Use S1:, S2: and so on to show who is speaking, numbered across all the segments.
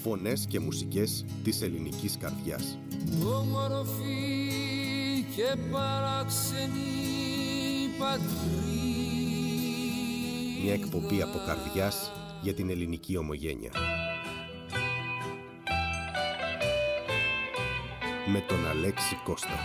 S1: Φωνές και μουσικές της ελληνικής καρδιάς.
S2: Όμορφη και παράξενη πατρίδα.
S1: Μια εκπομπή από καρδιάς για την ελληνική ομογένεια. Με τον Αλέξη Κώστα.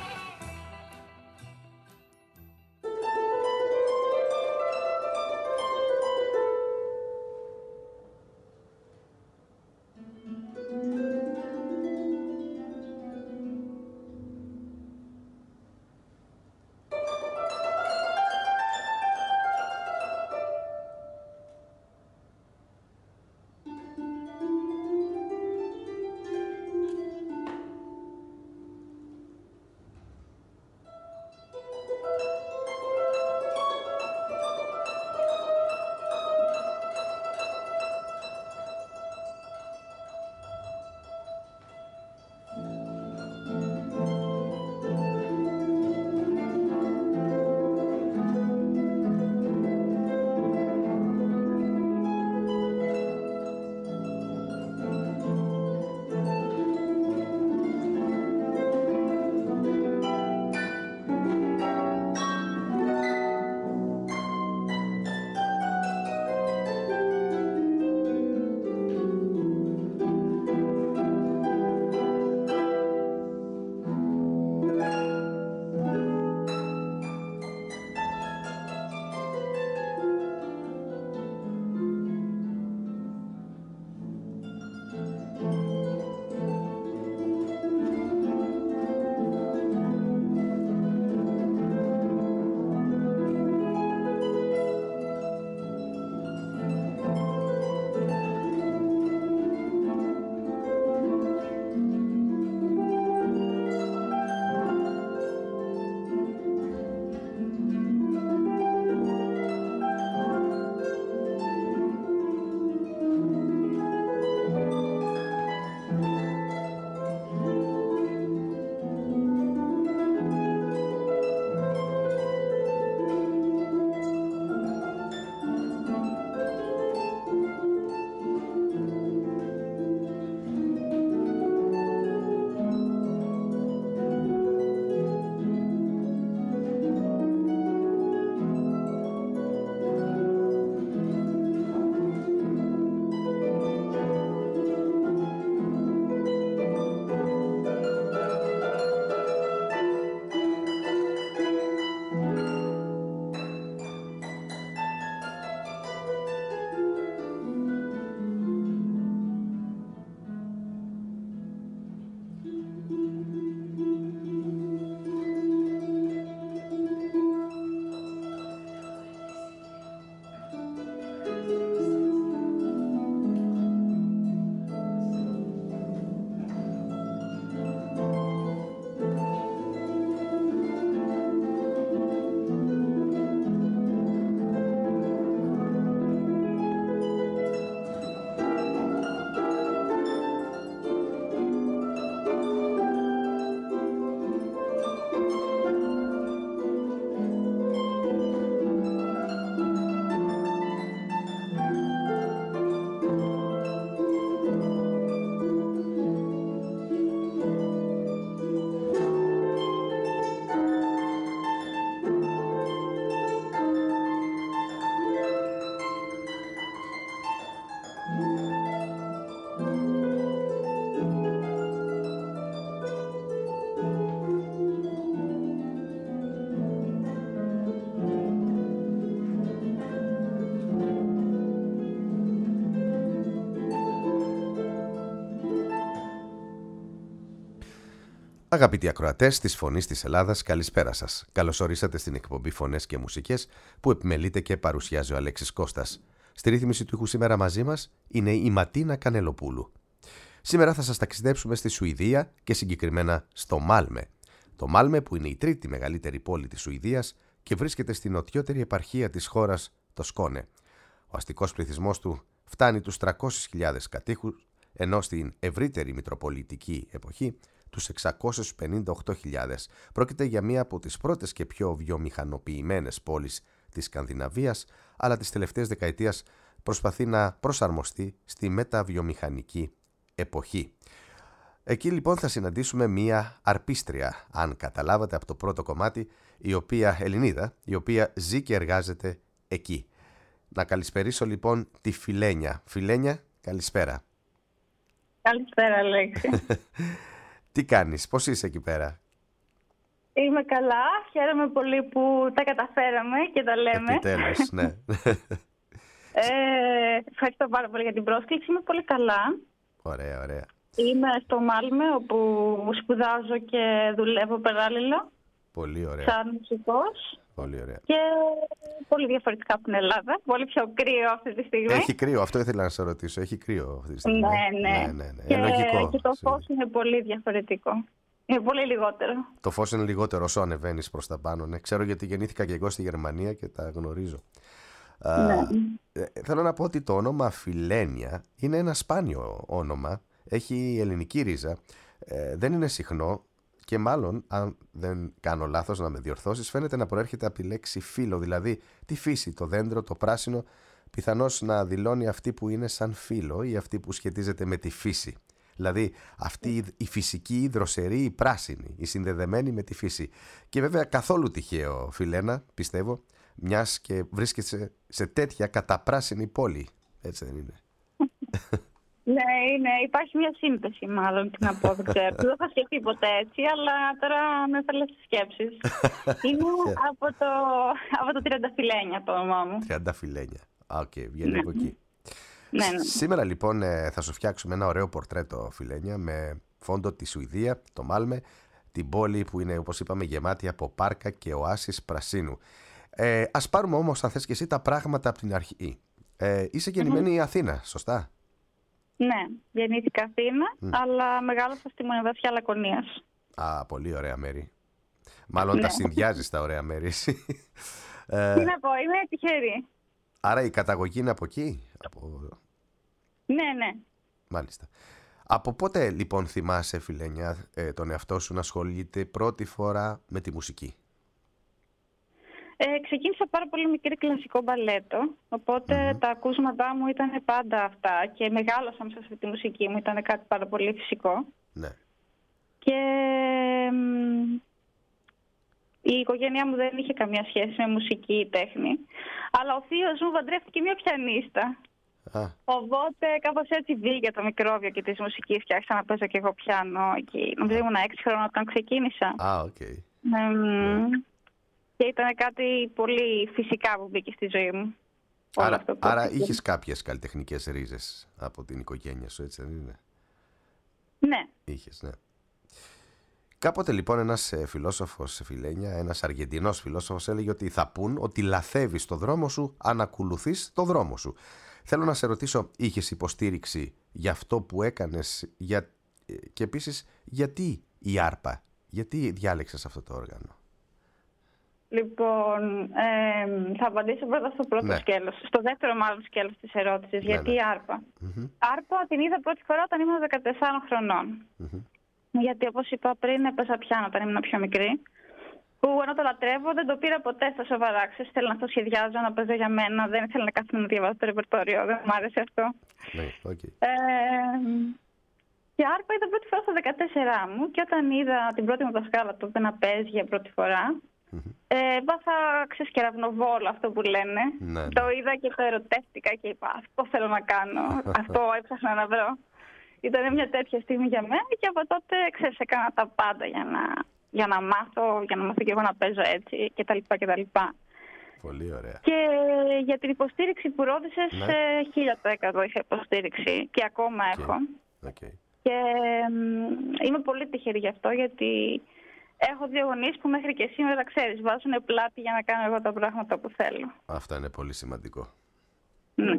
S3: Αγαπητοί ακροατές της Φωνής της Ελλάδας, καλησπέρα σας. Καλώς ορίσατε στην εκπομπή Φωνές και Μουσικές που επιμελείται και παρουσιάζει ο Αλέξης Κώστας. Στη ρύθμιση του ήχου σήμερα μαζί μας είναι η Ματίνα Κανελοπούλου. Σήμερα θα σας ταξιδέψουμε στη Σουηδία και συγκεκριμένα στο Μάλμε. Το Μάλμε, που είναι η τρίτη μεγαλύτερη πόλη της Σουηδίας και βρίσκεται στην νοτιότερη επαρχία της χώρας, το Σκόνε. Ο αστικός πληθυσμός του φτάνει τους 300.000 κατοίκους, ενώ στην ευρύτερη μητροπολιτική εποχή τους 658.000. Πρόκειται για μία από τις πρώτες και πιο βιομηχανοποιημένες πόλεις της Σκανδιναβίας, αλλά τις τελευταίες δεκαετίες προσπαθεί να προσαρμοστεί στη μεταβιομηχανική εποχή. Εκεί λοιπόν θα συναντήσουμε μία αρπίστρια, αν καταλάβατε από το πρώτο κομμάτι, Ελληνίδα, η οποία ζει και εργάζεται εκεί. Να καλησπερίσω λοιπόν τη Φιλένια. Φιλένια, καλησπέρα.
S4: Καλησπέρα, Αλέξη.
S3: Τι κάνεις, πώς είσαι εκεί πέρα?
S4: Είμαι καλά, χαίρομαι πολύ που τα καταφέραμε και τα λέμε.
S3: Επιτέλους, ναι.
S4: Ευχαριστώ πάρα πολύ για την πρόσκληση, είμαι πολύ καλά.
S3: Ωραία, ωραία.
S4: Είμαι στο Μάλμε, όπου σπουδάζω και δουλεύω παράλληλα.
S3: Πολύ ωραία.
S4: Σαν μουσικός.
S3: Πολύ ωραία.
S4: Και πολύ διαφορετικά από την Ελλάδα. Πολύ πιο κρύο αυτή τη στιγμή.
S3: Έχει κρύο, αυτό ήθελα να σε ρωτήσω. Έχει κρύο αυτή τη στιγμή.
S4: Ναι. Και το φως είναι πολύ διαφορετικό. Είναι πολύ λιγότερο.
S3: Το φως είναι λιγότερο όσο ανεβαίνεις προς τα πάνω. Ναι. Ξέρω γιατί γεννήθηκα και εγώ στη Γερμανία και τα γνωρίζω. Θέλω να πω ότι το όνομα Φιλένια είναι ένα σπάνιο όνομα. Έχει ελληνική ρίζα. Δεν είναι συχνό. Και μάλλον, αν δεν κάνω λάθος να με διορθώσεις, φαίνεται να προέρχεται από τη λέξη φύλλο, δηλαδή τη φύση, το δέντρο, το πράσινο, πιθανώς να δηλώνει αυτή που είναι σαν φύλλο ή αυτή που σχετίζεται με τη φύση. Δηλαδή αυτή η φυσική, η δροσερή, η πράσινη, η συνδεδεμένη με τη φύση. Και βέβαια καθόλου τυχαίο, Φιλένα, πιστεύω, μιας και βρίσκεσαι σε τέτοια καταπράσινη πόλη. Έτσι δεν είναι?
S4: Ναι, υπάρχει μια σύνθεση μάλλον, τι να πω, δεν ξέρω. Δεν θα σκεφτεί ποτέ έτσι, αλλά τώρα με έφερε στις σκέψεις. Είμαι από το Τριανταφυλένια το όνομά μου.
S3: Τριανταφυλένια. Οκ, βγαίνει από εκεί.
S4: Ναι.
S3: Σήμερα λοιπόν θα σου φτιάξουμε ένα ωραίο πορτρέτο, Φιλένια, με φόντο τη Σουηδία, το Μάλμε, την πόλη που είναι, όπως είπαμε, γεμάτη από πάρκα και οάσεις πρασίνου. Ας πάρουμε όμως, αν θες και εσύ, τα πράγματα από την αρχή. Είσαι γεννημένη Αθήνα, σωστά?
S4: Ναι, γεννήθηκα Αθήνα, αλλά μεγάλωσα στη Μονεδασιά Λακωνίας.
S3: Πολύ ωραία μέρη. Μάλλον τα συνδυάζεις τα ωραία μέρη εσύ.
S4: Τι να πω, είμαι τυχερή.
S3: Άρα η καταγωγή είναι από εκεί?
S4: Ναι.
S3: Μάλιστα. Από πότε λοιπόν θυμάσαι, Φιλένια, τον εαυτό σου να ασχολείται πρώτη φορά με τη μουσική?
S4: Ξεκίνησα πάρα πολύ μικρή κλασικό μπαλέτο, οπότε τα ακούσματά μου ήταν πάντα αυτά και μεγάλωσα μέσα σε αυτή τη μουσική μου, ήταν κάτι πάρα πολύ φυσικό.
S3: Ναι.
S4: Και η οικογένειά μου δεν είχε καμία σχέση με μουσική ή τέχνη, αλλά ο θείος μου παντρεύτηκε μια πιανίστα. Οπότε κάπως έτσι βγήκε το μικρόβιο και της μουσικής και άρχισα να παίζω και εγώ πιάνο εκεί. Νομίζω ήμουν 6 χρόνια όταν ξεκίνησα. Και ήταν κάτι πολύ φυσικά που μπήκε στη ζωή μου.
S3: Άρα είχες κάποιες καλλιτεχνικές ρίζες από την οικογένεια σου, έτσι δεν είναι?
S4: Ναι.
S3: Είχες, ναι. Κάποτε λοιπόν ένας φιλόσοφος, Φιλένια, ένας Αργεντινός φιλόσοφος, έλεγε ότι θα πούν ότι λαθεύεις το δρόμο σου αν ακολουθείς το δρόμο σου. Θέλω να σε ρωτήσω, είχες υποστήριξη για αυτό που έκανες και επίσης γιατί η άρπα, γιατί διάλεξες αυτό το όργανο?
S4: Λοιπόν, θα απαντήσω πρώτα στο πρώτο σκέλος. Στο δεύτερο μάλλον σκέλος της ερώτησης. Γιατί η άρπα? Άρπα την είδα πρώτη φορά όταν ήμουν 14 χρονών. Γιατί όπως είπα πριν έπαιζα πιάνο όταν ήμουν πιο μικρή. Που ενώ το λατρεύω δεν το πήρα ποτέ στα σοβαρά. Θέλω να το σχεδιάζω, να παίζω για μένα. Δεν ήθελα να κάθομαι να διαβάζω το ρεπερτόριο. Δεν μου άρεσε αυτό. Και άρπα είδα πρώτη φορά στα 14 μου και όταν είδα την πρώτη μου δασκάλα τότε να παίζει για πρώτη φορά, βάθα κεραυνοβόλο αυτό που λένε. Το είδα και το ερωτεύτηκα και είπα αυτό θέλω να κάνω, αυτό έψαχνα να βρω. Ήταν μια τέτοια στιγμή για μένα και από τότε έκανα τα πάντα για να μάθω και εγώ να παίζω έτσι κτλ.
S3: Πολύ ωραία.
S4: Και για την υποστήριξη που ρώτησες, 1000% είχα υποστήριξη και ακόμα έχω. Και είμαι πολύ τυχερή γι' αυτό, γιατί έχω 2 γονείς που μέχρι και σήμερα, ξέρεις, βάζουν πλάτη για να κάνω εγώ τα πράγματα που θέλω.
S3: Αυτό είναι πολύ σημαντικό.
S4: Ναι.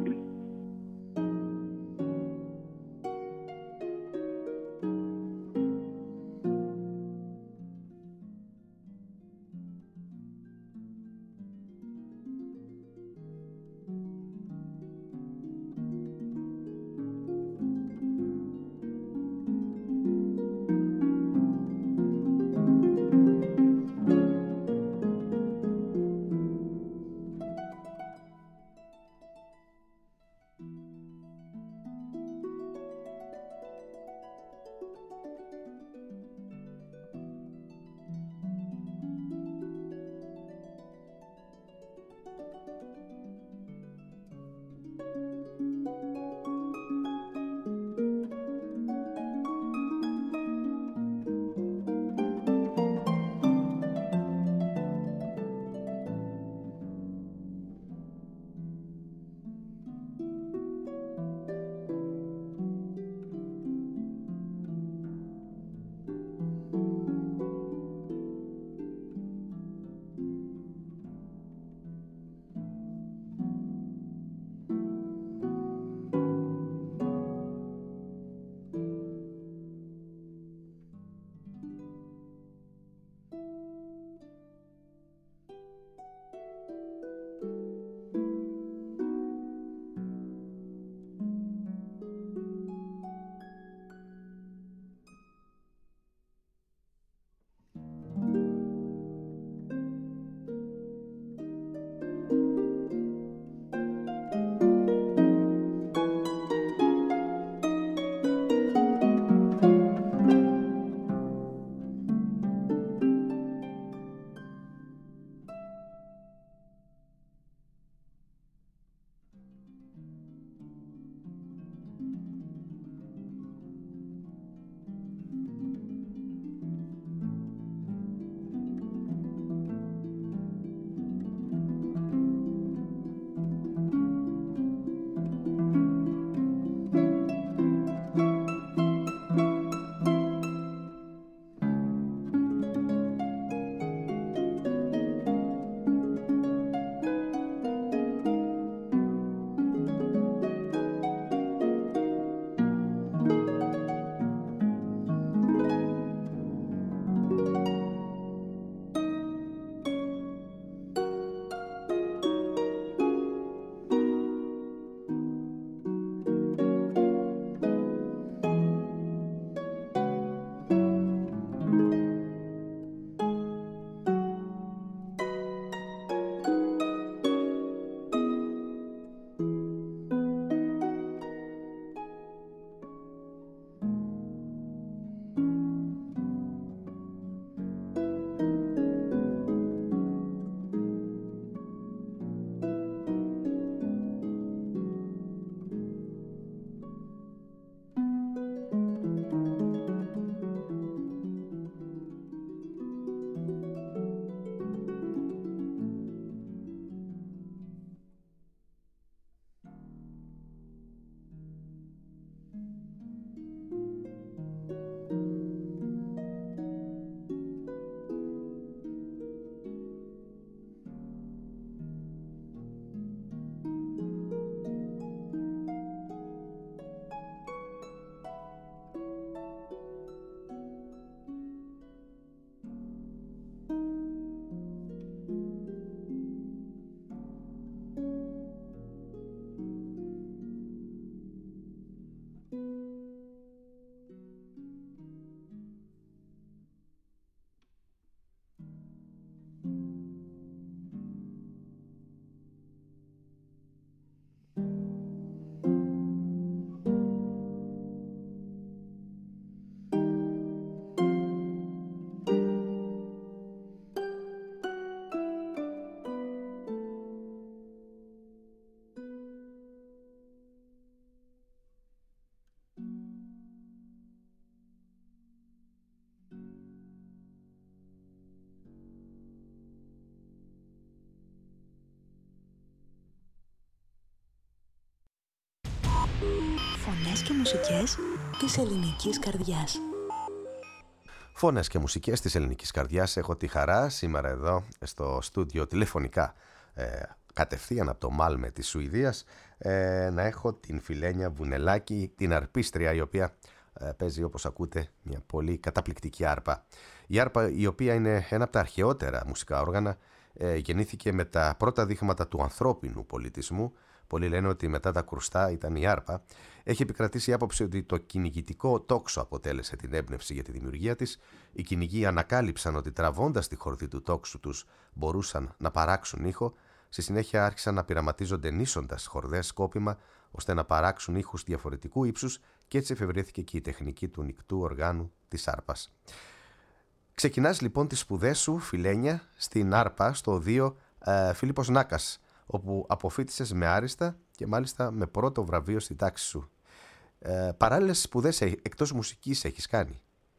S5: Φωνές και μουσικές της ελληνικής καρδιάς.
S3: Φωνές και μουσικές της ελληνικής καρδιάς. Έχω τη χαρά σήμερα εδώ στο στούντιο τηλεφωνικά, κατευθείαν από το Μάλμε της Σουηδίας, να έχω την Φιλένια Βουνελάκη, την αρπίστρια, η οποία παίζει, όπως ακούτε, μια πολύ καταπληκτική άρπα. Η άρπα, η οποία είναι ένα από τα αρχαιότερα μουσικά όργανα, γεννήθηκε με τα πρώτα δείγματα του ανθρώπινου πολιτισμού. Πολλοί λένε ότι μετά τα κρουστά ήταν η άρπα. Έχει επικρατήσει η άποψη ότι το κυνηγητικό τόξο αποτέλεσε την έμπνευση για τη δημιουργία της. Οι κυνηγοί ανακάλυψαν ότι τραβώντας τη χορδή του τόξου τους μπορούσαν να παράξουν ήχο. Στη συνέχεια άρχισαν να πειραματίζονται νήσοντας χορδές σκόπιμα ώστε να παράξουν ήχους διαφορετικού ύψους και έτσι εφευρέθηκε και η τεχνική του νικτού οργάνου της άρπας. Ξεκινάς λοιπόν τις σπουδές σου, Φιλένια, στην άρπα στο οδείο Φίλιππος Νάκας, όπου αποφοίτησες με άριστα και μάλιστα με πρώτο βραβείο στη τάξη σου. Παράλληλες σπουδές εκτός μουσικής έχεις κάνει?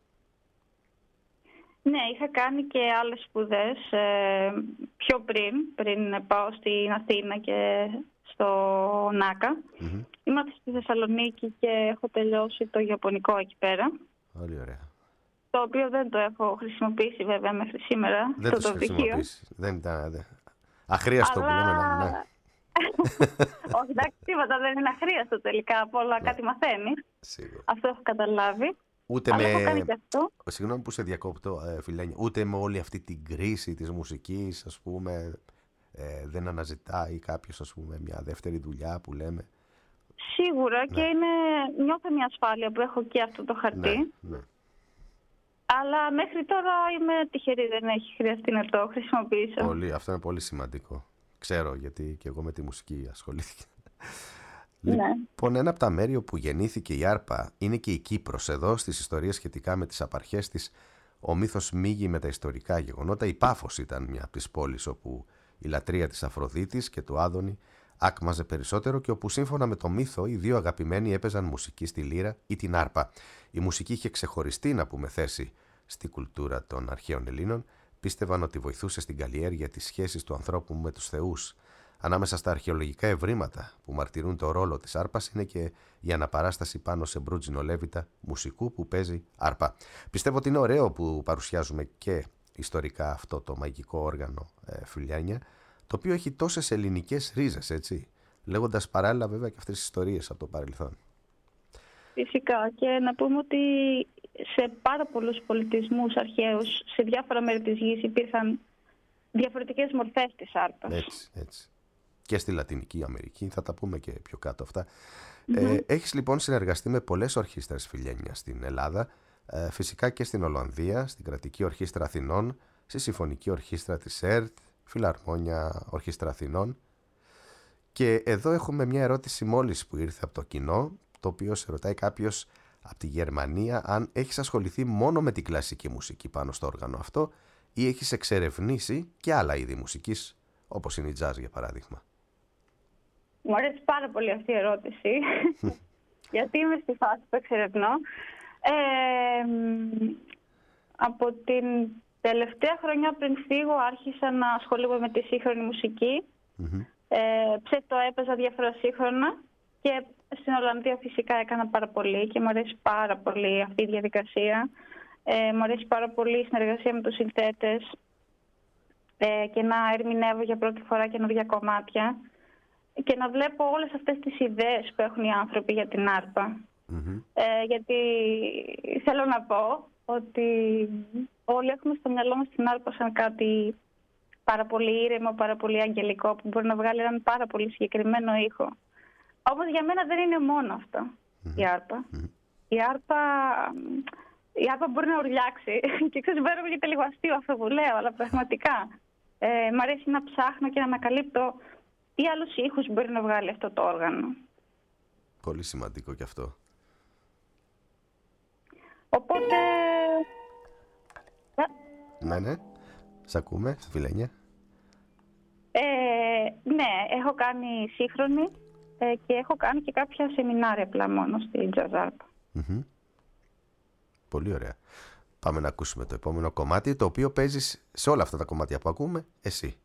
S4: Ναι, είχα κάνει και άλλες σπουδές πιο πριν πάω στην Αθήνα και στο Νάκα. Ήμουν στη Θεσσαλονίκη και έχω τελειώσει το Ιαπωνικό εκεί πέρα.
S3: Πολύ ωραία.
S4: Το οποίο δεν το έχω χρησιμοποιήσει βέβαια μέχρι σήμερα.
S3: Δεν το χρησιμοποιήσει. Δεν ήταν αχρίαστο που λέμε. Ναι.
S4: Όχι, εντάξει, τίποτα δεν είναι αχρίαστο τελικά. Από όλα κάτι μαθαίνει. Αυτό έχω καταλάβει.
S3: Ούτε
S4: αλλά
S3: με...
S4: έχω κάνει και αυτό.
S3: Συγγνώμη που σε διακόπτω, Φιλένια. Ούτε με όλη αυτή την κρίση της μουσικής, ας πούμε, δεν αναζητάει κάποιος, ας πούμε, μια δεύτερη δουλειά που λέμε?
S4: Σίγουρα,
S3: ναι.
S4: Και νιώθω μια ασφάλεια που έχω και αυτό το χαρτί.
S3: Ναι.
S4: Αλλά μέχρι τώρα είμαι τυχερή, δεν έχει χρειαστεί να το χρησιμοποιήσω.
S3: Αυτό είναι πολύ σημαντικό. Ξέρω, γιατί και εγώ με τη μουσική ασχολήθηκα.
S4: Ναι.
S3: Λοιπόν, ένα από τα μέρη όπου γεννήθηκε η άρπα είναι και η Κύπρος. Εδώ στις ιστορίες σχετικά με τις απαρχές της, ο μύθος μίγει με τα ιστορικά γεγονότα. Η Πάφος ήταν μια από τις πόλεις όπου η λατρεία της Αφροδίτης και του Άδωνη άκμαζε περισσότερο και όπου σύμφωνα με το μύθο οι δύο αγαπημένοι έπαιζαν μουσική στη λύρα ή την άρπα. Η μουσική είχε ξεχωριστεί, να πούμε, θέση στη κουλτούρα των αρχαίων Ελλήνων. Πίστευαν ότι βοηθούσε στην καλλιέργεια της σχέσης του ανθρώπου με τους θεούς. Ανάμεσα στα αρχαιολογικά ευρήματα που μαρτυρούν το ρόλο της άρπας είναι και η αναπαράσταση πάνω σε μπρούτζινο λέβητα μουσικού που παίζει άρπα. Πιστεύω ότι είναι ωραίο που παρουσιάζουμε και ιστορικά αυτό το μαγικό όργανο, Φιλένια, το οποίο έχει τόσες ελληνικές ρίζες, έτσι, λέγοντας παράλληλα βέβαια και αυτές τις ιστορίες από το παρελθόν.
S4: Φυσικά, και να πούμε ότι σε πάρα πολλούς πολιτισμούς αρχαίους, σε διάφορα μέρη της γης υπήρχαν διαφορετικές μορφές της άρπας.
S3: Έτσι. Και στη Λατινική Αμερική, θα τα πούμε και πιο κάτω αυτά. Έχεις λοιπόν συνεργαστεί με πολλές ορχήστρες, Φιλένια, στην Ελλάδα, φυσικά και στην Ολλανδία, στην Κρατική Ορχήστρα Αθηνών, στη Συμφωνική Ορχήστρα της ΕΡΤ, Φιλαρμόνια Ορχήστρα Αθηνών. Και εδώ έχουμε μια ερώτηση μόλις που ήρθε από το κοινό, το οποίο σε ρωτάει κάποιος από τη Γερμανία αν έχεις ασχοληθεί μόνο με την κλασική μουσική πάνω στο όργανο αυτό ή έχεις εξερευνήσει και άλλα είδη μουσικής, όπως είναι η jazz για παράδειγμα.
S4: Μου αρέσει πάρα πολύ αυτή η ερώτηση, γιατί είμαι στη φάση που εξερευνώ. Από την τελευταία χρονιά πριν φύγω άρχισα να ασχολούμαι με τη σύγχρονη μουσική. Ψέτο έπαιζα διάφορα σύγχρονα και στην Ολλανδία φυσικά έκανα πάρα πολύ και μου αρέσει πάρα πολύ αυτή η διαδικασία. Μου αρέσει πάρα πολύ η συνεργασία με τους συνθέτες και να ερμηνεύω για πρώτη φορά καινούργια κομμάτια και να βλέπω όλες αυτές τις ιδέες που έχουν οι άνθρωποι για την άρπα. Γιατί θέλω να πω ότι όλοι έχουμε στο μυαλό μας την άρπα σαν κάτι πάρα πολύ ήρεμο, πάρα πολύ αγγελικό που μπορεί να βγάλει έναν πάρα πολύ συγκεκριμένο ήχο. Όμως για μένα δεν είναι μόνο αυτό η άρπα. Η άρπα μπορεί να ουρλιάξει και ξέρω ότι έρχεται λίγο αστείο αυτό που λέω, αλλά πραγματικά μ' αρέσει να ψάχνω και να ανακαλύπτω τι άλλους ήχους μπορεί να βγάλει αυτό το όργανο.
S3: Πολύ σημαντικό και αυτό.
S4: Οπότε...
S3: Ναι. Σ' ακούμε, Φιλένια.
S4: Ναι, έχω κάνει σύγχρονη και έχω κάνει και κάποια σεμινάρια απλά μόνο στη jazz άρπα.
S3: Πολύ ωραία. Πάμε να ακούσουμε το επόμενο κομμάτι, το οποίο παίζεις σε όλα αυτά τα κομμάτια που ακούμε εσύ.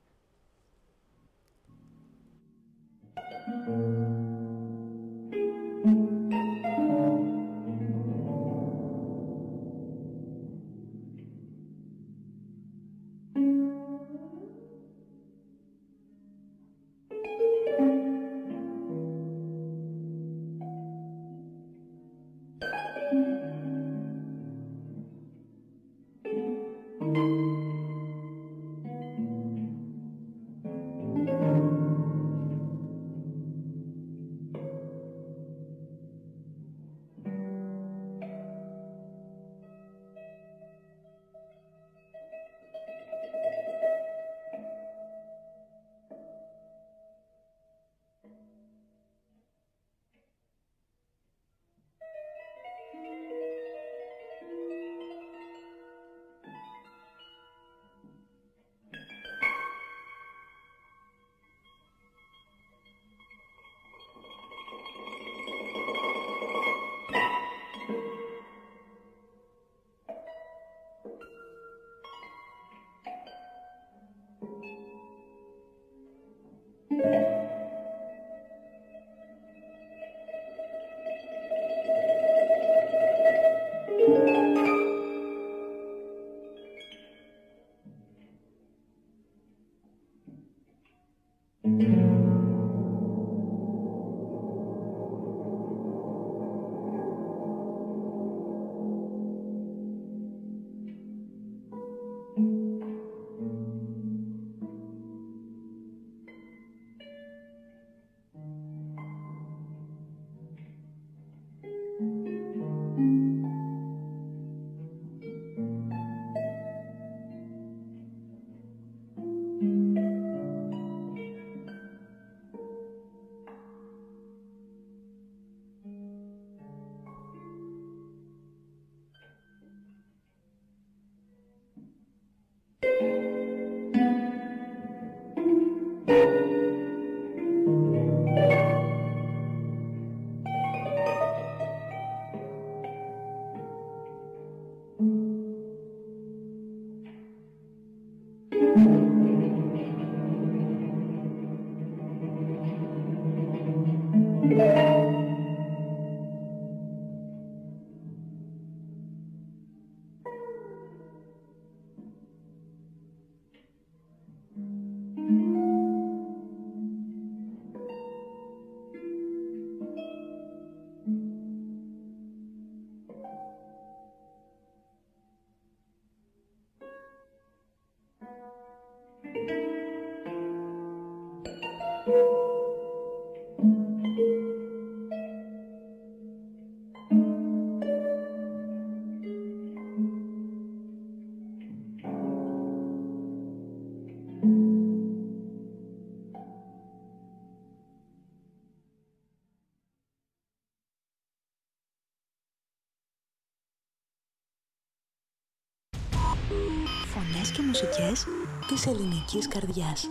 S5: φωνές και μουσικές της ελληνικής καρδιάς.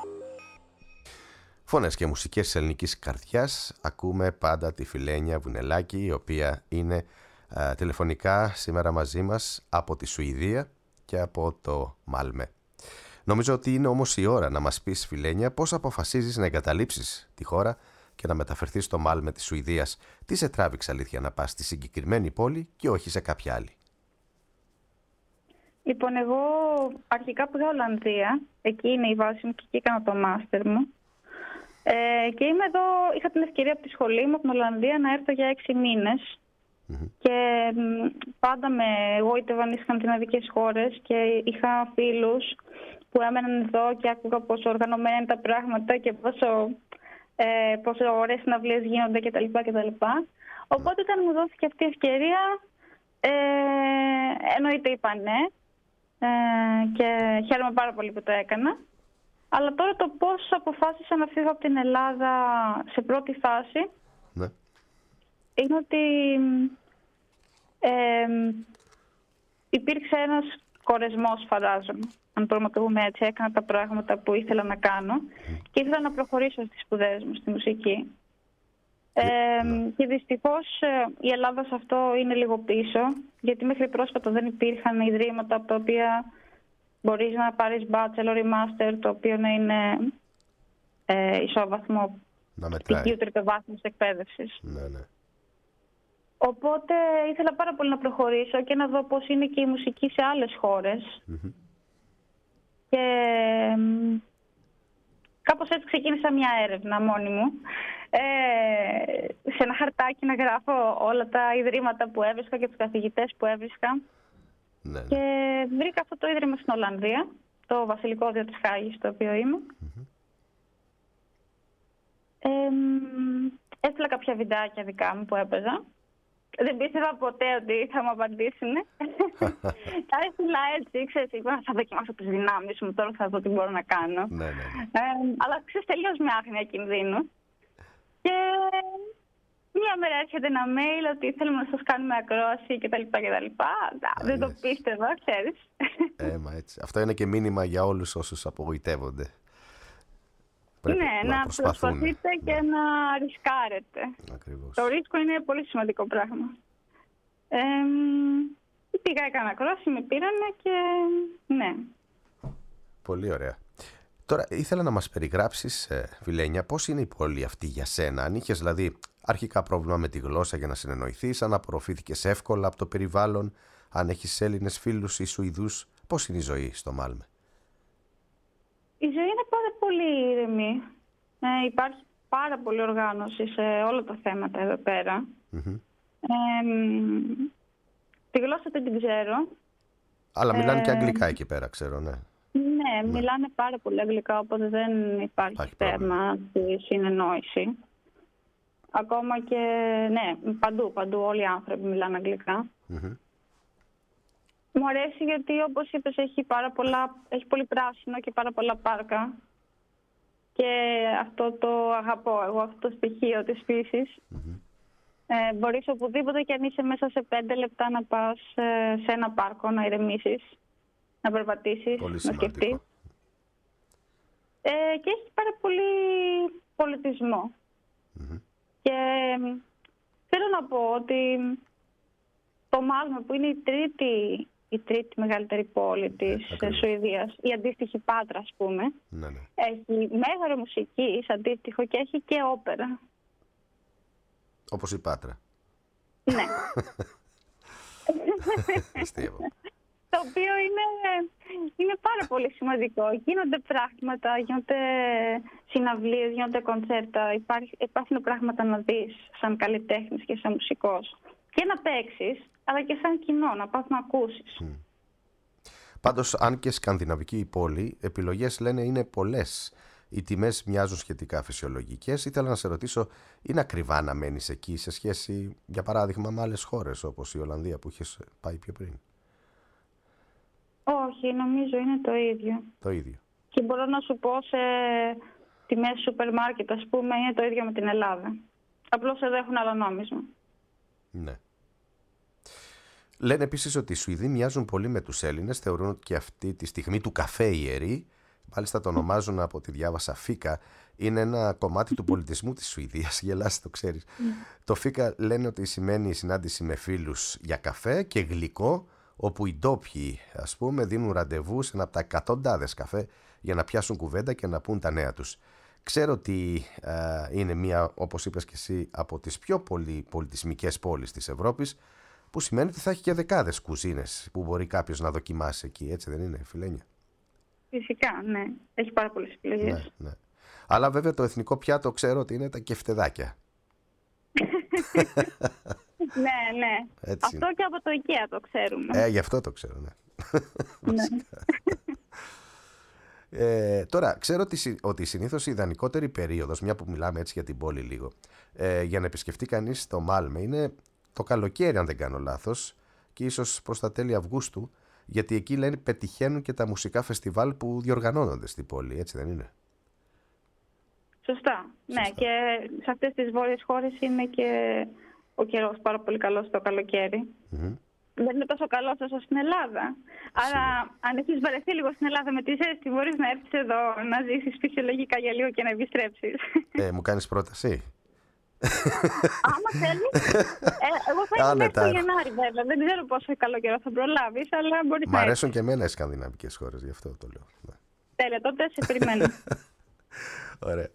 S3: Φωνές και μουσικές της ελληνικής καρδιάς. Ακούμε πάντα τη Φιλένια Βουνελάκη, η οποία είναι τηλεφωνικά σήμερα μαζί μας από τη Σουηδία και από το Μάλμε. Νομίζω ότι είναι όμως η ώρα να μας πεις, Φιλένια, πώς αποφασίζεις να εγκαταλείψεις τη χώρα και να μεταφερθείς στο Μάλμε της Σουηδίας. Τι σε τράβηξε, αλήθεια, να πας στη συγκεκριμένη πόλη και όχι σε κάποια άλλη?
S4: Λοιπόν, εγώ αρχικά πήγα Ολλανδία. Εκεί είναι η βάση μου και εκεί έκανα το μάστερ μου. Και είμαι εδώ, είχα την ευκαιρία από τη σχολή μου, από την Ολλανδία, να έρθω για 6 μήνες. Και πάντα με εγώιτευαν οι σκανδιναβικές χώρες και είχα φίλους που έμεναν εδώ και άκουγα πόσο οργανωμένα είναι τα πράγματα και πόσο ωραίες συναυλίες γίνονται κτλ. Οπότε όταν μου δόθηκε αυτή η ευκαιρία, εννοείται είπα ναι, και χαίρομαι πάρα πολύ που το έκανα. Αλλά τώρα το πώς αποφάσισα να φύγω από την Ελλάδα σε πρώτη φάση, ναι, είναι ότι υπήρξε ένας κορεσμός, φαντάζομαι. Αν μπορούμε να το πούμε έτσι, έκανα τα πράγματα που ήθελα να κάνω και ήθελα να προχωρήσω στις σπουδές μου στη μουσική. Και δυστυχώς η Ελλάδα σε αυτό είναι λίγο πίσω, γιατί μέχρι πρόσφατα δεν υπήρχαν ιδρύματα από τα οποία μπορείς να πάρεις bachelor ή master, το οποίο να είναι ισόβαθμο πτυχίου τριτοβάθμιας εκπαίδευσης. Ναι. Οπότε ήθελα πάρα πολύ να προχωρήσω και να δω πώς είναι και η μουσική σε άλλες χώρες. Και κάπως έτσι ξεκίνησα μια έρευνα μόνη μου. Σε ένα χαρτάκι να γράφω όλα τα ιδρύματα που έβρισκα και τους καθηγητές που έβρισκα. Ναι. Και βρήκα αυτό το ίδρυμα στην Ολλανδία, το Βασιλικό Διο της Χάγης, στο οποίο είμαι. Έστειλα κάποια βιντεάκια δικά μου που έπαιζα. Δεν πίστευα ποτέ ότι θα μου απαντήσουν. Τα έστειλα έτσι, ξέρεις, είπα, θα δοκιμάσω τις δυνάμεις μου, τώρα θα δω τι μπορώ να κάνω. Ναι. Αλλά ξέρεις, τελείως με άγνοια κινδύνου. Και μία μέρα έρχεται ένα mail ότι θέλουμε να σας κάνουμε ακρόαση κτλ. Δεν το πίστευα, ξέρεις.
S3: Μα έτσι. Αυτό είναι και μήνυμα για όλους όσους απογοητεύονται.
S4: Ναι, να προσπαθείτε και να ρισκάρετε.
S3: Ακριβώς.
S4: Το ρίσκο είναι πολύ σημαντικό πράγμα. Πήγα, έκανα ακρόαση, με πήρανε και ναι.
S3: Πολύ ωραία. Τώρα ήθελα να μας περιγράψεις, Φιλένια, πώς είναι η πόλη αυτή για σένα. Αν είχες δηλαδή αρχικά πρόβλημα με τη γλώσσα για να συνεννοηθείς, αν απορροφήθηκες εύκολα από το περιβάλλον, αν έχεις Έλληνες φίλους ή Σουηδούς, πώς είναι η ζωή στο Μάλμε?
S4: Η ζωή είναι πάρα πολύ ήρεμη. Υπάρχει πάρα πολύ οργάνωση σε όλα τα θέματα εδώ πέρα. Τη γλώσσα δεν την ξέρω.
S3: Αλλά μιλάνε και αγγλικά εκεί πέρα, ξέρω, ναι.
S4: Ναι, μιλάνε πάρα πολύ αγγλικά, οπότε δεν υπάρχει θέμα στη συνεννόηση. Ακόμα και, ναι, παντού όλοι οι άνθρωποι μιλάνε αγγλικά. Μου αρέσει γιατί, όπως είπες, έχει πολύ πράσινο και πάρα πολλά πάρκα. Και αυτό το αγαπώ εγώ, αυτό το στοιχείο της φύσης. Μπορείς οπουδήποτε και αν είσαι μέσα σε 5 λεπτά να πας σε ένα πάρκο, να ηρεμήσεις, να περπατήσεις, να σκεφτείς. Και έχει πάρα πολύ πολιτισμό. Και θέλω να πω ότι το Μάλμε, που είναι η τρίτη μεγαλύτερη πόλη της Σουηδίας, η αντίστοιχη Πάτρα, ας πούμε, έχει μέγαρο μουσική, αντίστοιχο, και έχει και όπερα.
S3: Όπως η Πάτρα.
S4: Ναι. Το οποίο είναι πάρα πολύ σημαντικό. Γίνονται πράγματα, γίνονται συναυλίες, γίνονται κοντσέρτα. Υπάρχουν πράγματα να δεις σαν καλλιτέχνης και σαν μουσικός. Και να παίξεις, αλλά και σαν κοινό, να πας να ακούσεις.
S3: Πάντως, αν και σκανδιναβική η πόλη, επιλογές λένε είναι πολλές. Οι τιμές μοιάζουν σχετικά φυσιολογικές. Ήθελα να σε ρωτήσω, είναι ακριβά να μένεις εκεί σε σχέση, για παράδειγμα, με άλλες χώρες όπως η Ολλανδία που είχες πάει πιο πριν?
S4: Όχι, νομίζω είναι το ίδιο.
S3: Το ίδιο.
S4: Και μπορώ να σου πω, σε τιμές σούπερ μάρκετ, ας πούμε, είναι το ίδιο με την Ελλάδα. Απλώς εδώ έχουν άλλο νόμισμα.
S3: Ναι. Λένε επίσης ότι οι Σουηδοί μοιάζουν πολύ με τους Έλληνες, θεωρούν και αυτή τη στιγμή του καφέ ιερή, μάλιστα το ονομάζουν, από τη διάβασα, φίκα. Είναι ένα κομμάτι του πολιτισμού της Σουηδίας, γελάς, το ξέρεις. Το φίκα λένε ότι σημαίνει συνάντηση με φίλους για καφέ και γλυκό, όπου οι ντόπιοι, ας πούμε, δίνουν ραντεβού σε ένα από τα εκατοντάδες καφέ για να πιάσουν κουβέντα και να πούν τα νέα τους. Ξέρω ότι είναι μία, όπως είπες και εσύ, από τις πιο πολιτισμικές πόλεις της Ευρώπης, που σημαίνει ότι θα έχει και δεκάδες κουζίνες που μπορεί κάποιος να δοκιμάσει εκεί, έτσι δεν είναι, Φιλένια?
S4: Φυσικά, ναι. Έχει πάρα πολλές επιλογές.
S3: Ναι, ναι. Αλλά βέβαια το εθνικό πιάτο ξέρω ότι είναι τα κεφτεδάκια.
S4: Ναι, ναι.
S3: Έτσι.
S4: Αυτό και από το IKEA το ξέρουμε.
S3: Γι' αυτό το ξέρω, ναι.
S4: Ναι.
S3: Τώρα, ξέρω ότι συνήθως η ιδανικότερη περίοδος, μια που μιλάμε έτσι για την πόλη λίγο, για να επισκεφτεί κανείς το Μάλμε είναι το καλοκαίρι, αν δεν κάνω λάθος, και ίσως προς τα τέλη Αυγούστου, γιατί εκεί λένε πετυχαίνουν και τα μουσικά φεστιβάλ που διοργανώνονται στην πόλη, έτσι δεν είναι?
S4: Σωστά. Ναι, και σε αυτές τις βόρειες χώρες είναι και ο καιρός πάρα πολύ καλός το καλοκαίρι. Δεν είναι τόσο καλός όσο στην Ελλάδα. Αλλά αν έχεις βαρεθεί λίγο στην Ελλάδα με τη ζέστη, μπορείς να έρθεις εδώ να ζήσεις φυσιολογικά για λίγο και να επιστρέψεις.
S3: Μου κάνεις πρόταση?
S4: Άμα θέλεις. Εγώ θα είμαι μέχρι το Γενάρη, βέβαια. Δεν ξέρω πόσο καλό καιρό θα προλάβεις, αλλά μπορείς να.
S3: Μ' αρέσουν και εμένα οι σκανδιναβικές χώρες, γι' αυτό το λέω.
S4: Τέλεια, τότε σε περιμένω.
S3: Ωραία.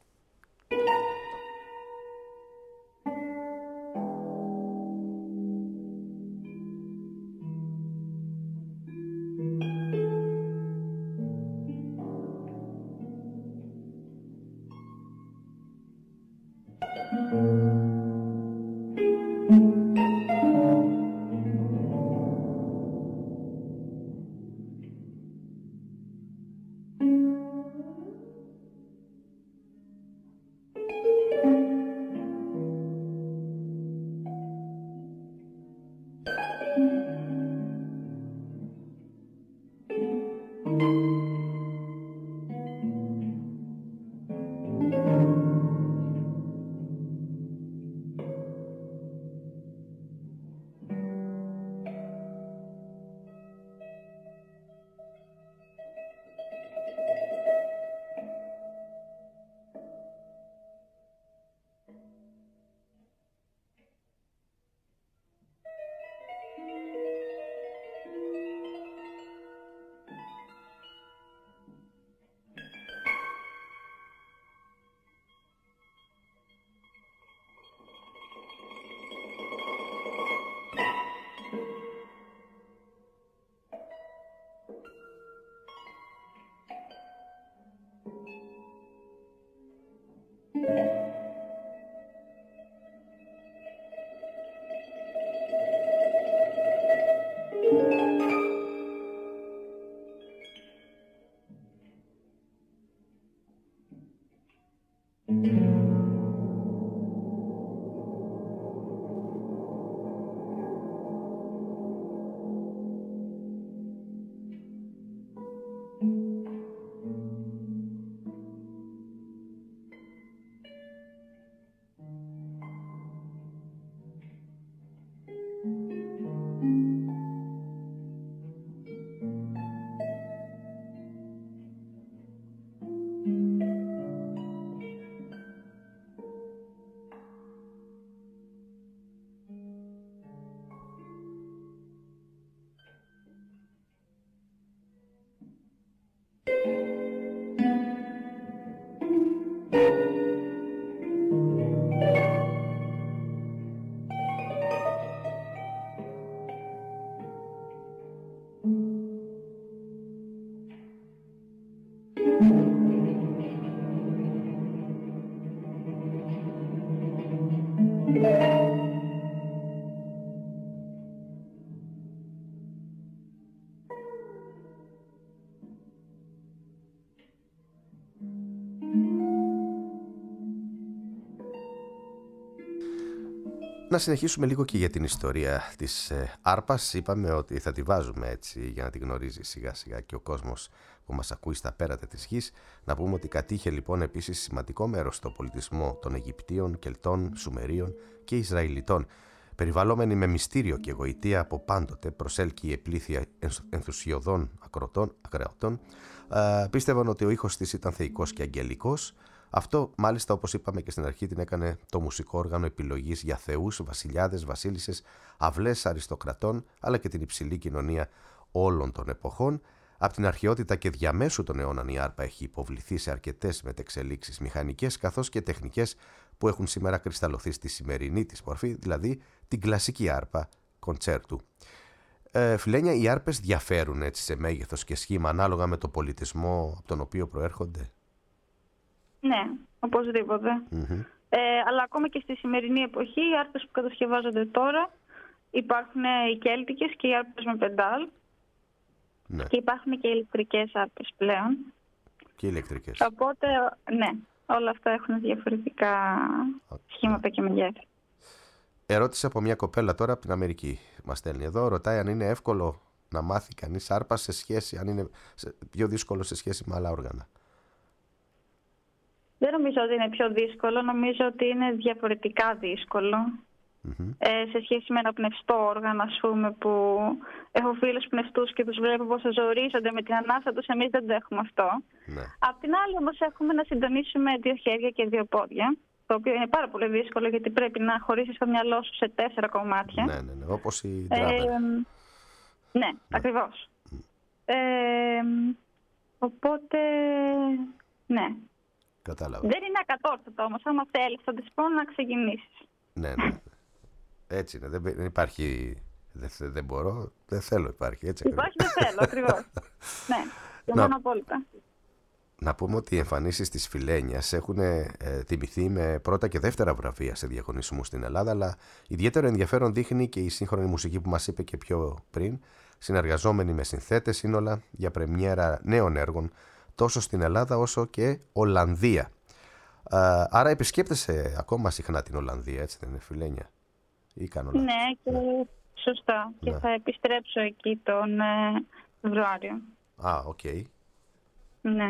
S3: Να συνεχίσουμε λίγο και για την ιστορία της άρπας. Είπαμε ότι θα τη βάζουμε έτσι για να τη γνωρίζει σιγά σιγά και ο κόσμος που μας ακούει στα πέρατα της γης. Να πούμε ότι κατήχε λοιπόν επίσης σημαντικό μέρος στο πολιτισμό των Αιγυπτίων, Κελτών, Σουμερίων και Ισραηλιτών. Περιβαλλόμενη με μυστήριο και γοητεία από πάντοτε, προσέλκυε πλήθεια ενθουσιωδών ακροατών. Πίστευαν ότι ο ήχος της ήταν θεϊκός και αγγελικός. Αυτό, μάλιστα, όπως είπαμε και στην αρχή, την έκανε το μουσικό όργανο επιλογής για θεούς, βασιλιάδες, βασίλισσες, αυλές αριστοκρατών, αλλά και την υψηλή κοινωνία όλων των εποχών. Από την αρχαιότητα και διαμέσου των αιώνων η άρπα έχει υποβληθεί σε αρκετές μετεξελίξεις μηχανικές καθώς και τεχνικές που έχουν σήμερα κρυσταλλωθεί στη σημερινή της μορφή, δηλαδή την κλασική άρπα κοντσέρτου. Φιλένια, οι άρπες διαφέρουν έτσι σε μέγεθος και σχήμα ανάλογα με το πολιτισμό από τον οποίο προέρχονται?
S4: Ναι, οπωσδήποτε. Αλλά ακόμα και στη σημερινή εποχή, οι άρπες που κατασκευάζονται τώρα, υπάρχουν οι κέλτικες και οι άρπες με πεντάλ. Ναι. Και υπάρχουν και ηλεκτρικές άρπες πλέον.
S3: Και ηλεκτρικές.
S4: Οπότε, ναι, όλα αυτά έχουν διαφορετικά σχήματα και μεγέθη.
S3: Ερώτηση από μια κοπέλα τώρα από την Αμερική. Μας στέλνει εδώ, ρωτάει αν είναι εύκολο να μάθει κανείς άρπα σε σχέση, αν είναι πιο δύσκολο σε σχέση με άλλα όργανα.
S4: Δεν νομίζω ότι είναι πιο δύσκολο, νομίζω ότι είναι διαφορετικά δύσκολο. Σε σχέση με ένα πνευστό όργανο, ας πούμε, που έχω φίλους πνευστούς και τους βλέπω πώς ζορίζονται με την ανάσα τους, εμείς δεν το έχουμε αυτό. Ναι. Απ' την άλλη όμως έχουμε να συντονίσουμε 2 χέρια και 2 πόδια, το οποίο είναι πάρα πολύ δύσκολο γιατί πρέπει να χωρίσεις το μυαλό σου σε 4 κομμάτια.
S3: Ναι, όπως η ντράμερ.
S4: Ναι, ακριβώς. Οπότε, ναι.
S3: Κατάλαβα.
S4: Δεν είναι ακατόρθωτο όμως, άμα θέλεις θα τις πω να ξεκινήσεις.
S3: Ναι. Έτσι είναι, δεν υπάρχει, δεν μπορώ, δεν θέλω υπάρχει. Έτσι
S4: υπάρχει, δεν θέλω, ακριβώς. Ναι, και μόνο απόλυτα.
S3: Να πούμε ότι οι εμφανίσεις της Φιλένιας έχουν τιμηθεί με πρώτα και δεύτερα βραβεία σε διαγωνισμούς στην Ελλάδα, αλλά ιδιαίτερο ενδιαφέρον δείχνει και η σύγχρονη μουσική που μας είπε και πιο πριν, συνεργαζόμενοι με συνθέτες σύνολα για πρεμιέρα νέων έργων, τόσο στην Ελλάδα όσο και Ολλανδία. Άρα επισκέπτεσαι ακόμα συχνά την Ολλανδία, έτσι δεν είναι, Φιλένια?
S4: Ναι, και σωστά. Ναι. Και θα επιστρέψω εκεί τον Φεβρουάριο.
S3: Οκ.
S4: Ναι.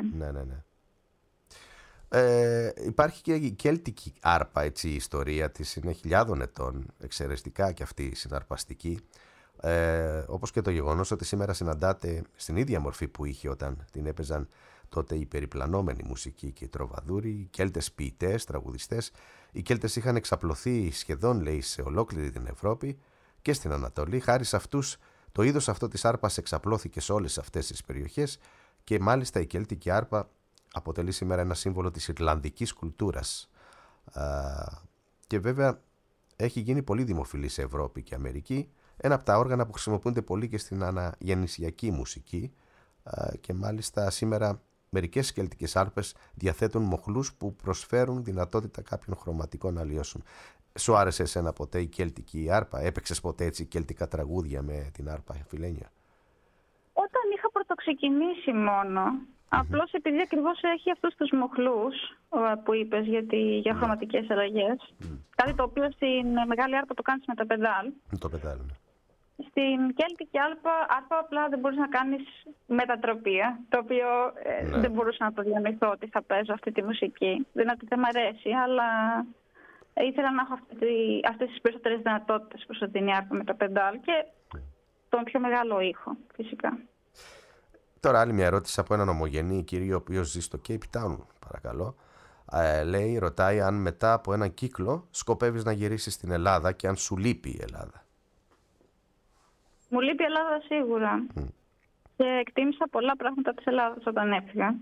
S3: Υπάρχει και η κέλτικη άρπα, έτσι, η ιστορία της είναι χιλιάδων ετών, εξαιρετικά και αυτή συναρπαστική. Όπως και το γεγονός ότι σήμερα συναντάτε στην ίδια μορφή που είχε όταν την έπαιζαν τότε οι περιπλανόμενοι μουσικοί και οι τροβαδούροι, οι Κέλτες ποιητές, τραγουδιστές. Οι Κέλτες είχαν εξαπλωθεί σχεδόν, λέει, σε ολόκληρη την Ευρώπη και στην Ανατολή. Χάρη σε αυτούς, το είδος αυτό της άρπας εξαπλώθηκε σε όλες αυτές τις περιοχές και μάλιστα η κέλτικη άρπα αποτελεί σήμερα ένα σύμβολο της Ιρλανδικής κουλτούρας. Και βέβαια έχει γίνει πολύ δημοφιλή σε Ευρώπη και Αμερική. Ένα από τα όργανα που χρησιμοποιούνται πολύ και στην αναγεννησιακή μουσική και μάλιστα σήμερα μερικές κελτικές άρπες διαθέτουν μοχλούς που προσφέρουν δυνατότητα κάποιων χρωματικών να αλλοιώσουν. Σου άρεσε εσένα ποτέ η κελτική άρπα? Έπαιξες ποτέ έτσι κελτικά τραγούδια με την άρπα, Φιλένια?
S4: Όταν είχα πρωτοξεκινήσει μόνο, απλώς επειδή ακριβώς έχει αυτούς τους μοχλούς που είπες για χρωματικές αλλαγές, κάτι το οποίο στην μεγάλη άρπα το κάνεις με τα πεντάλ.
S3: Το πεντάλ, ναι.
S4: Στην κέλτικη άρπα απλά δεν μπορείς να κάνεις μετατροπία, το οποίο δεν μπορούσα να το διανοηθώ ότι θα παίζω αυτή τη μουσική. Δεν είναι ότι δεν μ' αρέσει, αλλά ήθελα να έχω αυτές τις περισσότερες δυνατότητες που σου δίνει η άρπα με τα πεντάλ και τον πιο μεγάλο ήχο, φυσικά.
S3: Τώρα άλλη μια ερώτηση από έναν ομογενή κύριο ο οποίος ζει στο Cape Town, παρακαλώ. Ρωτάει αν μετά από έναν κύκλο σκοπεύεις να γυρίσεις στην Ελλάδα και αν σου λείπει η Ελλάδα.
S4: Μου λείπει η Ελλάδα σίγουρα. Και εκτίμησα πολλά πράγματα της Ελλάδας όταν έφυγα.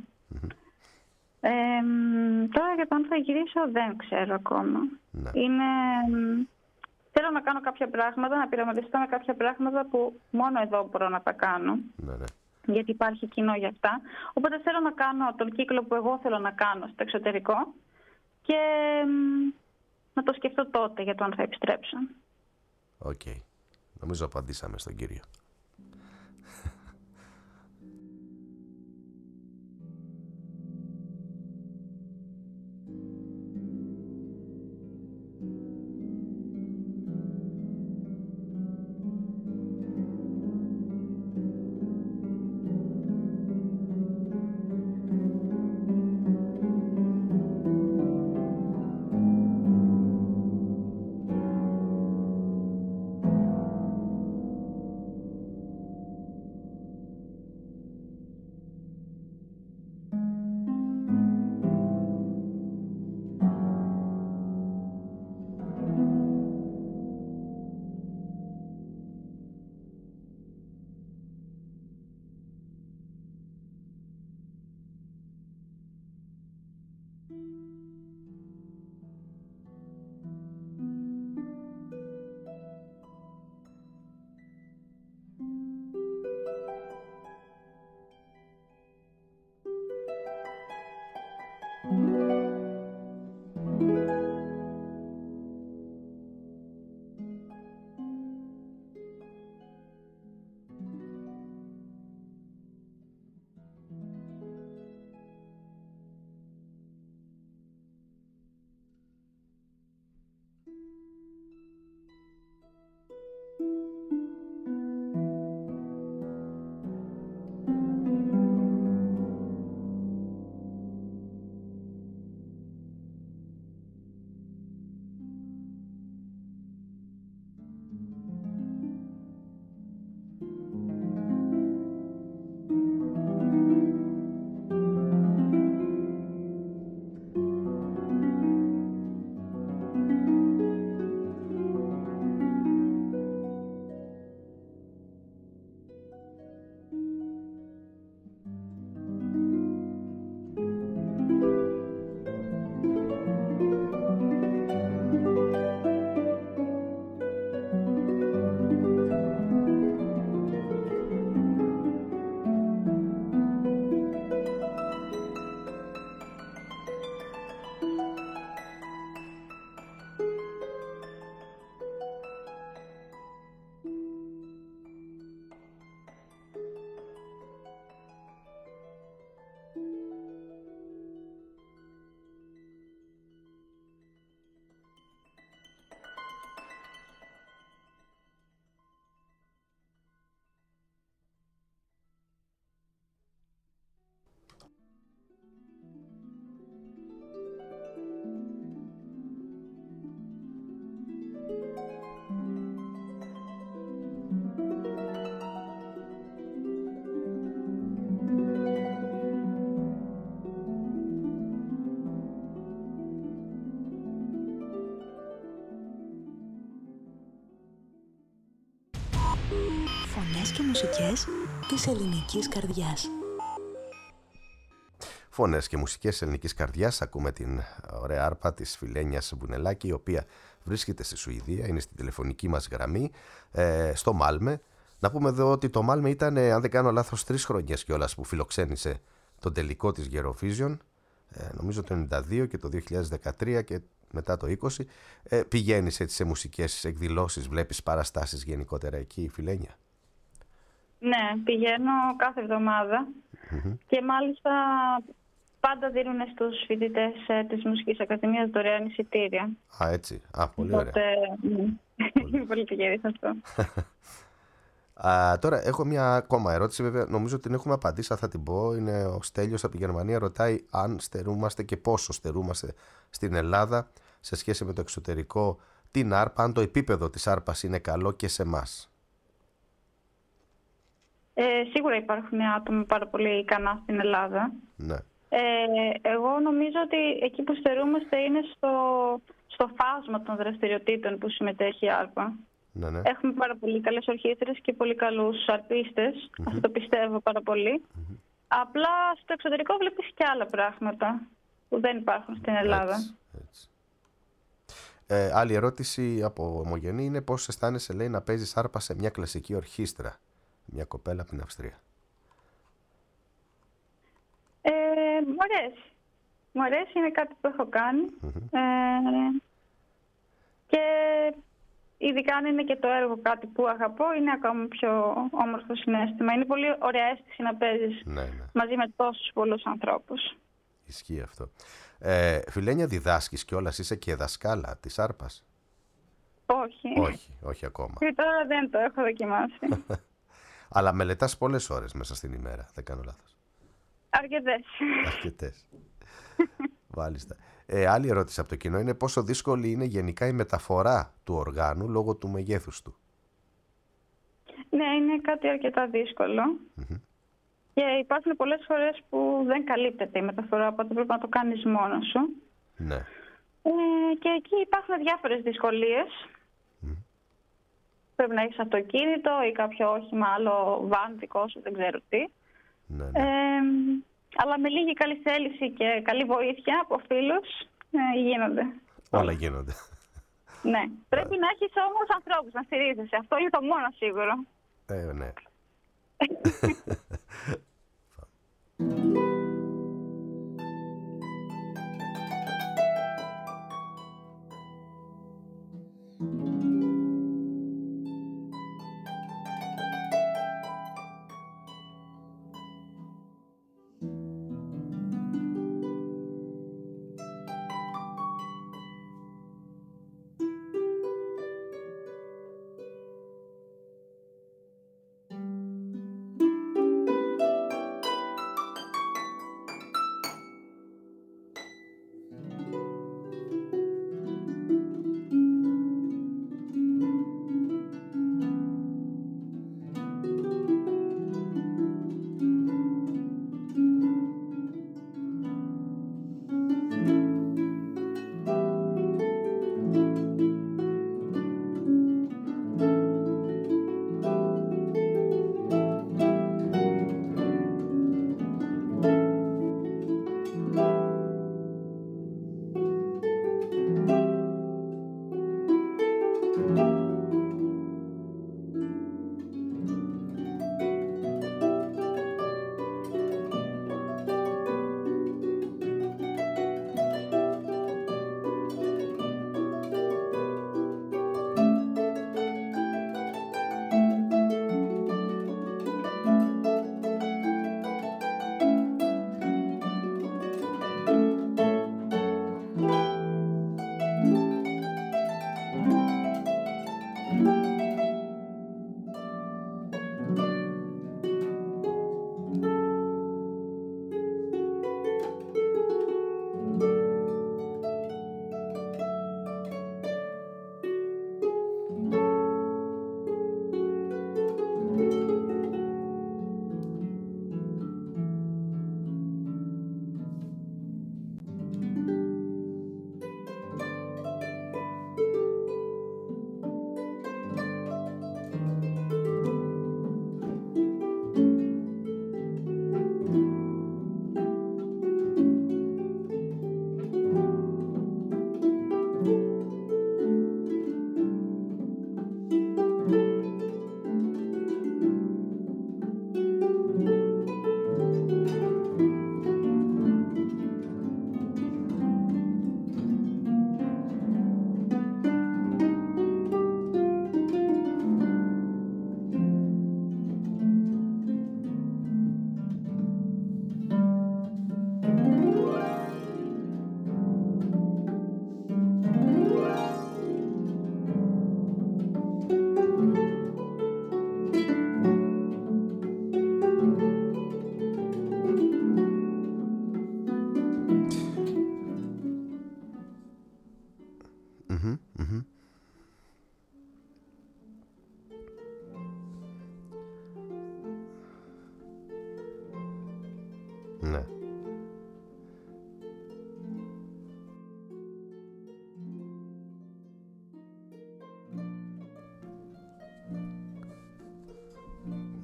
S4: Τώρα για το αν θα γυρίσω δεν ξέρω ακόμα. Θέλω να κάνω κάποια πράγματα, να πειραματιστώ με κάποια πράγματα που μόνο εδώ μπορώ να τα κάνω. Γιατί υπάρχει κοινό για αυτά. Οπότε θέλω να κάνω τον κύκλο που εγώ θέλω να κάνω στο εξωτερικό και να το σκεφτώ τότε για το αν θα επιστρέψω.
S3: Οκ. Νομίζω απαντήσαμε στον κύριο.
S5: φωνές και μουσικές της ελληνικής καρδιάς.
S3: Φωνές και μουσικές ελληνικής καρδιάς. Ακούμε την ωραία άρπα της Φιλένιας Μπουνελάκη, η οποία βρίσκεται στη Σουηδία, είναι στην τηλεφωνική μας γραμμή, στο Μάλμε. Να πούμε εδώ ότι το Μάλμε ήταν, αν δεν κάνω λάθος, 3 χρονιές κιόλας που φιλοξένησε τον τελικό της Eurovision, νομίζω το 92 και το 2013 και μετά το 20. Πηγαίνεις έτσι σε μουσικές εκδηλώσεις, βλέπεις παραστάσεις γενικότερα εκεί, Φιλένια?
S4: Ναι, πηγαίνω κάθε εβδομάδα και μάλιστα πάντα δίνουν στους φοιτητές της Μουσικής Ακαδημίας δωρεάν εισιτήρια.
S3: Α, έτσι. Α, πολύ ωραία.
S4: Οπότε, είμαι πολύ τυχερή σε αυτό.
S3: Τώρα έχω μια ακόμα ερώτηση, βέβαια νομίζω ότι την έχουμε απαντήσει, θα την πω. Είναι ο Στέλιος από τη Γερμανία, ρωτάει αν στερούμαστε και πόσο στερούμαστε στην Ελλάδα σε σχέση με το εξωτερικό την άρπα, αν το επίπεδο της άρπας είναι καλό και σε εμάς.
S4: Σίγουρα υπάρχουν άτομα πάρα πολύ ικανά στην Ελλάδα.
S3: Ναι.
S4: Εγώ νομίζω ότι εκεί που στερούμαστε είναι στο φάσμα των δραστηριοτήτων που συμμετέχει η άρπα.
S3: Ναι.
S4: Έχουμε πάρα πολύ καλές ορχήστρες και πολύ καλούς αρπίστες. Αυτό το πιστεύω πάρα πολύ. Απλά στο εξωτερικό βλέπεις και άλλα πράγματα που δεν υπάρχουν στην Ελλάδα.
S3: Έτσι. Άλλη ερώτηση από Ομογενή είναι πώς αισθάνεσαι, λέει, να παίζεις άρπα σε μια κλασική ορχήστρα? Μια κοπέλα από την Αυστρία.
S4: Μου αρέσει. Μου αρέσει, είναι κάτι που έχω κάνει. Και ειδικά αν είναι και το έργο κάτι που αγαπώ, είναι ακόμα πιο όμορφο συναίσθημα. Είναι πολύ ωραία αίσθηση να παίζεις μαζί με τόσους πολλούς ανθρώπους.
S3: Ισχύει αυτό. Φιλένια, διδάσκεις κιόλας, είσαι και δασκάλα της άρπας? Όχι ακόμα.
S4: Και τώρα δεν το έχω δοκιμάσει.
S3: Αλλά μελετάς πολλές ώρες μέσα στην ημέρα, δεν κάνω λάθος? Αρκετές. Μάλιστα. Άλλη ερώτηση από το κοινό είναι πόσο δύσκολη είναι γενικά η μεταφορά του οργάνου λόγω του μεγέθους του?
S4: Ναι, είναι κάτι αρκετά δύσκολο. Και υπάρχουν πολλές φορές που δεν καλύπτεται η μεταφορά, οπότε πρέπει να το κάνεις μόνος σου.
S3: Ναι.
S4: Και εκεί υπάρχουν διάφορες δυσκολίες. Πρέπει να έχεις αυτοκίνητο ή κάποιο όχημα, άλλο βαν δικό σου, δεν ξέρω τι.
S3: Ναι.
S4: Αλλά με λίγη καλή θέληση και καλή βοήθεια από φίλους γίνονται.
S3: Όλα γίνονται.
S4: Ναι. Πρέπει να έχεις όμως ανθρώπους να στηρίζεσαι. Αυτό είναι το μόνο σίγουρο.
S3: Ναι.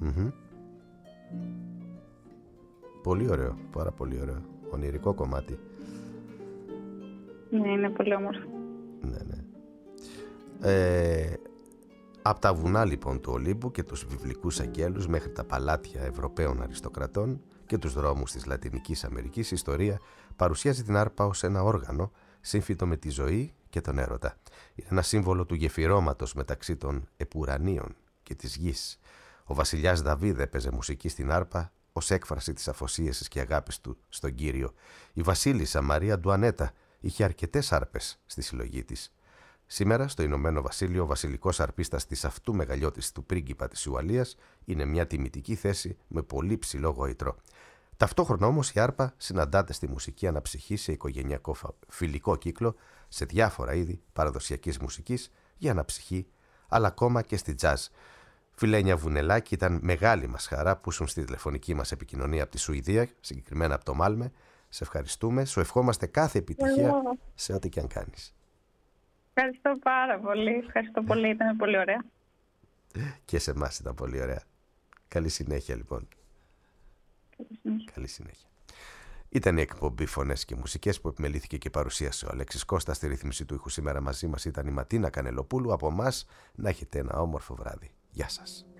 S3: Πολύ ωραίο, πάρα πολύ ωραίο. Ονειρικό κομμάτι.
S4: Ναι, είναι πολύ όμορφο.
S3: Ναι. Από τα βουνά λοιπόν του Ολύμπου και τους βιβλικούς αγγέλους μέχρι τα παλάτια Ευρωπαίων αριστοκρατών και τους δρόμους της Λατινικής Αμερικής, η ιστορία παρουσιάζει την άρπα ως ένα όργανο σύμφυτο με τη ζωή και τον έρωτα. Είναι ένα σύμβολο του γεφυρώματος μεταξύ των επουρανίων και της γης. Ο βασιλιάς Δαβίδ έπαιζε μουσική στην άρπα ως έκφραση της αφοσίωσης και αγάπης του στον Κύριο. Η βασίλισσα Μαρία Αντουανέτα είχε αρκετές άρπες στη συλλογή της. Σήμερα, στο Ηνωμένο Βασίλειο, ο βασιλικός αρπίστας της αυτού μεγαλειώτης του πρίγκιπα της Ουαλίας είναι μια τιμητική θέση με πολύ ψηλό γοήτρο. Ταυτόχρονα όμως η άρπα συναντάται στη μουσική αναψυχή σε οικογενειακό φιλικό κύκλο, σε διάφορα είδη παραδοσιακής μουσικής για αναψυχή, αλλά ακόμα και στη τζαζ. Φιλένια Βουνελάκη, ήταν μεγάλη μας χαρά που ήσουν στη τηλεφωνική μας επικοινωνία από τη Σουηδία, συγκεκριμένα από το Μάλμε. Σε ευχαριστούμε, σου ευχόμαστε κάθε επιτυχία σε ό,τι και αν κάνεις.
S4: Ευχαριστώ πάρα πολύ. Ευχαριστώ πολύ. Ήταν πολύ ωραία.
S3: Και σε εμάς ήταν πολύ ωραία. Καλή συνέχεια λοιπόν. Καλή συνέχεια. Ήταν η εκπομπή Φωνές και Μουσικές που επιμελήθηκε και παρουσίασε ο Αλέξης Κώστας. Στη ρύθμιση του ήχου σήμερα μαζί μας ήταν η Ματίνα Κανελοπούλου. Από εμάς να έχετε ένα όμορφο βράδυ. Γεια σας.